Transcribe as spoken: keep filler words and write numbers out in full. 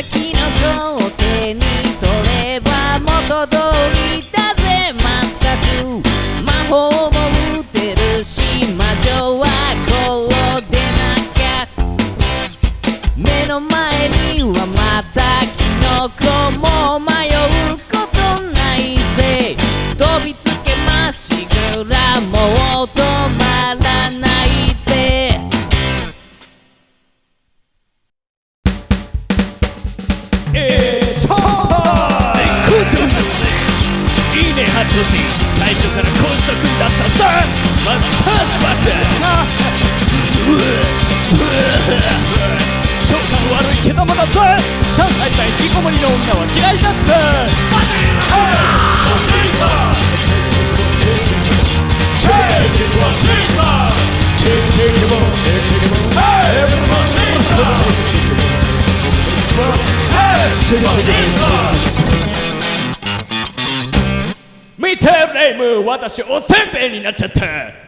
先の子を手に取れば元通りだぜ。まったく魔法も打てるし魔女はこうでなきゃ。目の前にはまたキノコも迷うことないぜ。飛びつけましぐらもう止まらないぜ。 It's showtime! 絶好調だぜ。いいね八頭身、最初からこうした君だったぜ。マスターズバック消化の悪い毛玉だぜ。上海対引きこもりの女は嫌いだって。マジ見てレイム、私おせんべいになっちゃった。